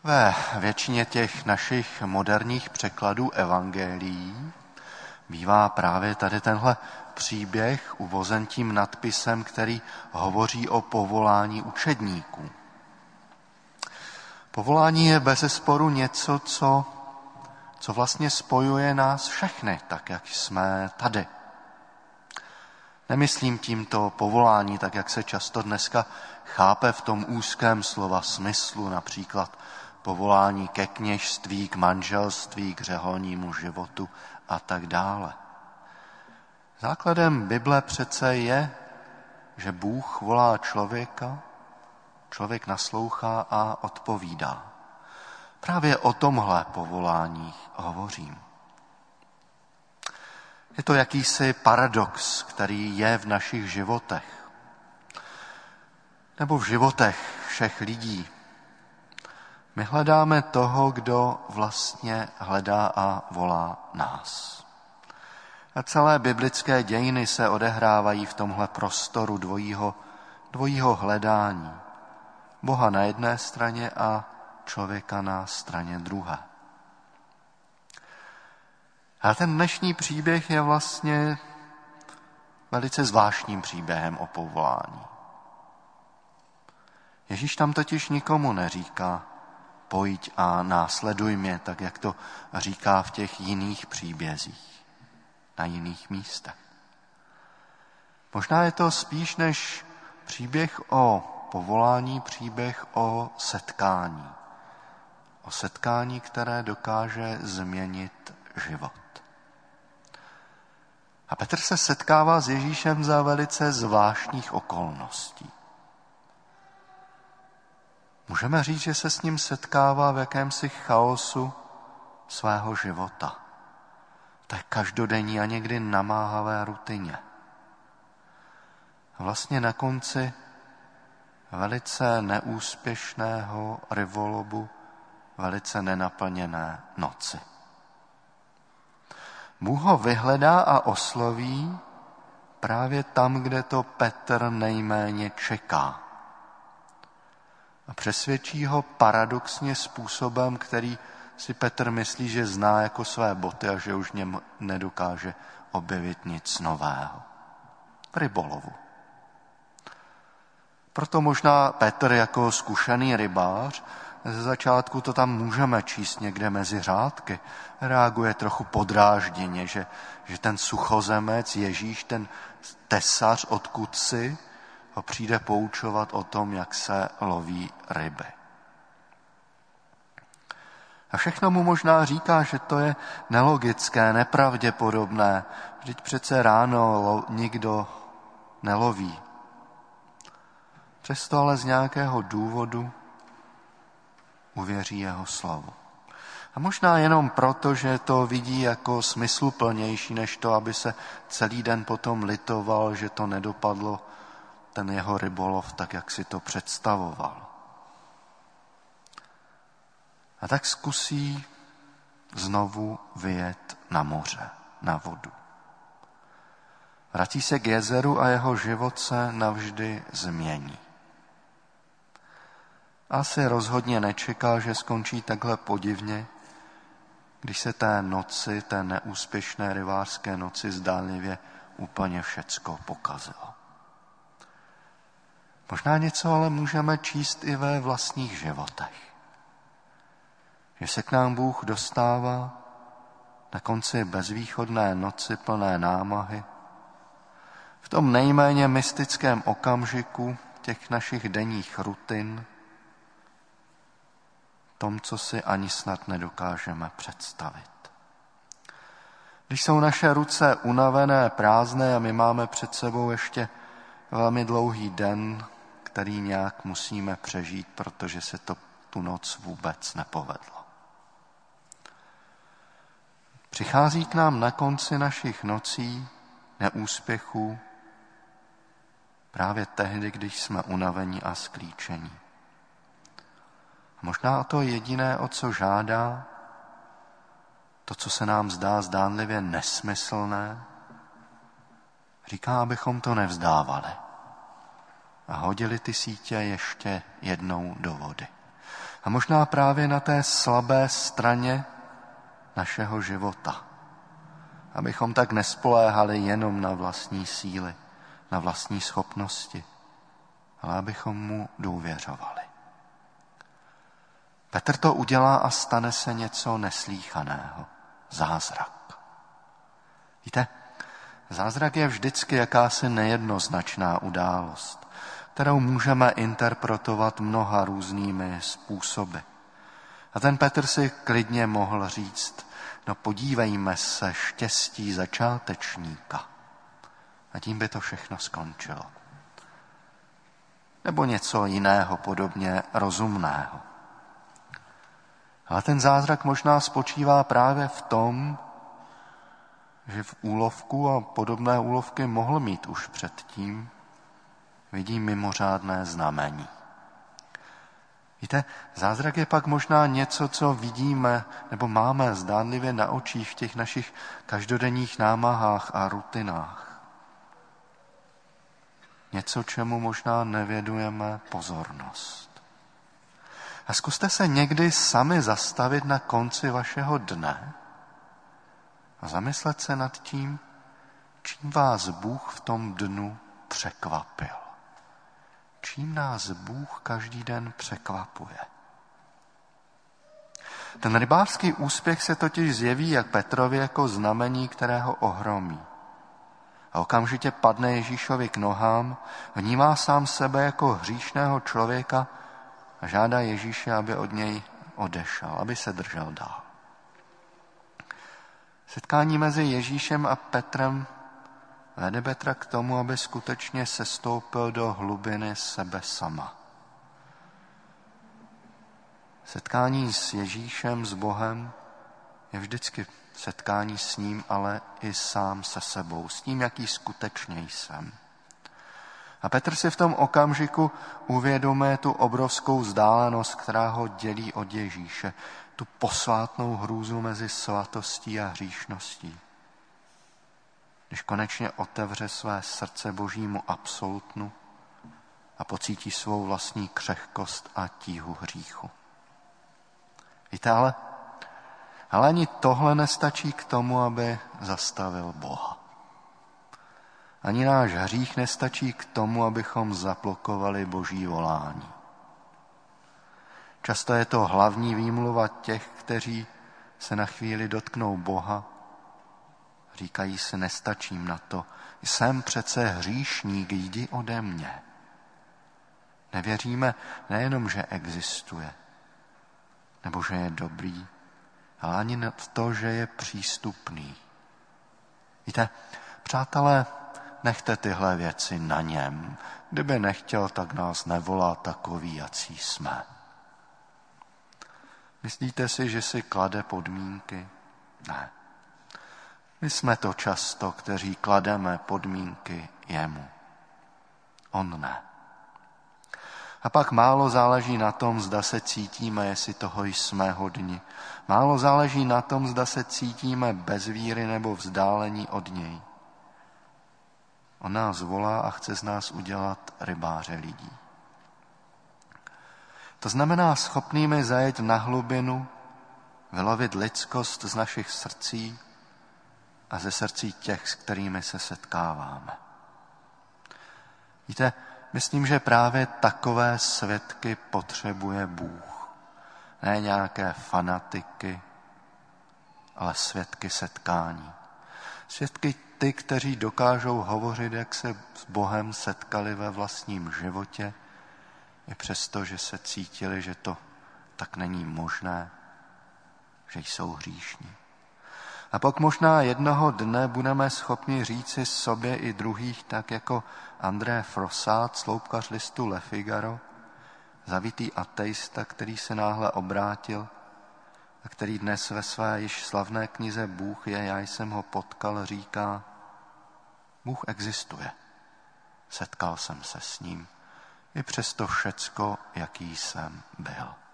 Ve většině těch našich moderních překladů evangelií bývá právě tady tenhle příběh uvozen tím nadpisem, který hovoří o povolání učedníků. Povolání je bezesporu něco, co vlastně spojuje nás všechny, tak jak jsme tady. Nemyslím tímto povolání, tak jak se často dneska chápe v tom úzkém slova smyslu, například povolání ke kněžství, k manželství, k řeholnímu životu a tak dále. Základem Bible přece je, že Bůh volá člověka, člověk naslouchá a odpovídá. Právě o tomhle povolání hovořím. Je to jakýsi paradox, který je v našich životech. Nebo v životech všech lidí. My hledáme toho, kdo vlastně hledá a volá nás. A celé biblické dějiny se odehrávají v tomhle prostoru dvojího hledání. Boha na jedné straně a člověka na straně druhé. A ten dnešní příběh je vlastně velice zvláštním příběhem o povolání. Ježíš tam totiž nikomu neříká, pojď a následuj mě, tak jak to říká v těch jiných příbězích, na jiných místech. Možná je to spíš než příběh o povolání, příběh o setkání. O setkání, které dokáže změnit život. A Petr se setkává s Ježíšem za velice zvláštních okolností. Můžeme říct, že se s ním setkává v jakémsi chaosu svého života. Tak každodenní a někdy namáhavé rutině. A vlastně na konci velice neúspěšného rivolobu, velice nenaplněné noci. Bůh ho vyhledá a osloví právě tam, kde to Petr nejméně čeká. A přesvědčí ho paradoxně způsobem, který si Petr myslí, že zná jako své boty a že už v něm nedokáže objevit nic nového. V rybolovu. Proto možná Petr jako zkušený rybář, ze začátku to tam můžeme číst někde mezi řádky, reaguje trochu podrážděně, že ten suchozemec Ježíš, ten tesař odkud si, ho přijde poučovat o tom, jak se loví ryby. A všechno mu možná říká, že to je nelogické, nepravděpodobné. Vždyť přece ráno nikdo neloví. Přesto ale z nějakého důvodu uvěří jeho slovu. A možná jenom proto, že to vidí jako smysluplnější, než to, aby se celý den potom litoval, že to nedopadlo ten jeho rybolov tak, jak si to představoval. A tak zkusí znovu vyjet na moře, na vodu. Vrátí se k jezeru a jeho život se navždy změní. Asi rozhodně nečeká, že skončí takhle podivně, když se té noci, té neúspěšné rybářské noci zdánlivě úplně všecko pokazilo. Možná něco ale můžeme číst i ve vlastních životech. Že se k nám Bůh dostává na konci bezvýchodné noci plné námahy, v tom nejméně mystickém okamžiku těch našich denních rutin, tom, co si ani snad nedokážeme představit. Když jsou naše ruce unavené, prázdné a my máme před sebou ještě velmi dlouhý den, který nějak musíme přežít, protože se to tu noc vůbec nepovedlo. Přichází k nám na konci našich nocí neúspěchů právě tehdy, když jsme unavení a sklíčení. Možná to jediné, o co žádá, to, co se nám zdá zdánlivě nesmyslné, říká, abychom to nevzdávali a hodili ty sítě ještě jednou do vody. A možná právě na té slabé straně našeho života. Abychom tak nespoléhali jenom na vlastní síly, na vlastní schopnosti, ale abychom mu důvěřovali. Petr to udělá a stane se něco neslýchaného. Zázrak. Víte, zázrak je vždycky jakási nejednoznačná událost, kterou můžeme interpretovat mnoha různými způsoby. A ten Petr si klidně mohl říct, no podívejme se, štěstí začátečníka. A tím by to všechno skončilo. Nebo něco jiného podobně rozumného. Ale ten zázrak možná spočívá právě v tom, že v úlovku a podobné úlovky mohl mít už předtím, vidí mimořádné znamení. Víte, zázrak je pak možná něco, co vidíme nebo máme zdánlivě na očích v těch našich každodenních námahách a rutinách. Něco, čemu možná nevěnujeme pozornost. A zkuste se někdy sami zastavit na konci vašeho dne a zamyslet se nad tím, čím vás Bůh v tom dnu překvapil. Čím nás Bůh každý den překvapuje. Ten rybářský úspěch se totiž zjeví jak Petrovi jako znamení, které ho ohromí. A okamžitě padne Ježíšovi k nohám, vnímá sám sebe jako hříšného člověka a žádá Ježíše, aby od něj odešel, aby se držel dál. Setkání mezi Ježíšem a Petrem vede Petra k tomu, aby skutečně sestoupil do hlubiny sebe sama. Setkání s Ježíšem, s Bohem, je vždycky setkání s ním, ale i sám se sebou, s tím, jaký skutečně jsem. A Petr si v tom okamžiku uvědomuje tu obrovskou vzdálenost, která ho dělí od Ježíše, tu posvátnou hrůzu mezi svatostí a hříšností. Když konečně otevře své srdce Božímu absolutnu a pocítí svou vlastní křehkost a tíhu hříchu. Víte, ale ani tohle nestačí k tomu, aby zastavil Boha. Ani náš hřích nestačí k tomu, abychom zablokovali Boží volání. Často je to hlavní výmluva těch, kteří se na chvíli dotknou Boha, říkají si, nestačím na to, jsem přece hříšník, jdi ode mě. Nevěříme nejenom, že existuje, nebo že je dobrý, ale ani v to, že je přístupný. Víte, přátelé, nechte tyhle věci na něm. Kdyby nechtěl, tak nás nevolá takový, jací jsme. Myslíte si, že si klade podmínky? Ne. My jsme to často, kteří klademe podmínky jemu. On ne. A pak málo záleží na tom, zda se cítíme, jestli toho jsme hodni. Málo záleží na tom, zda se cítíme bez víry nebo vzdálení od něj. On nás volá a chce z nás udělat rybáře lidí. To znamená schopnými zajet na hlubinu, vylovit lidskost z našich srdcí a ze srdcí těch, s kterými se setkáváme. Víte, myslím, že právě takové svědky potřebuje Bůh. Ne nějaké fanatiky, ale svědky setkání. Svědky ty, kteří dokážou hovořit, jak se s Bohem setkali ve vlastním životě, i přesto, že se cítili, že to tak není možné, že jsou hříšní. A pak možná jednoho dne budeme schopni říci sobě i druhých, tak jako André Frossard, sloupkař listu Le Figaro, zavitý ateista, který se náhle obrátil a který dnes ve své již slavné knize Bůh je, já jsem ho potkal, říká, Bůh existuje. Setkal jsem se s ním, i přesto všecko, jaký jsem byl.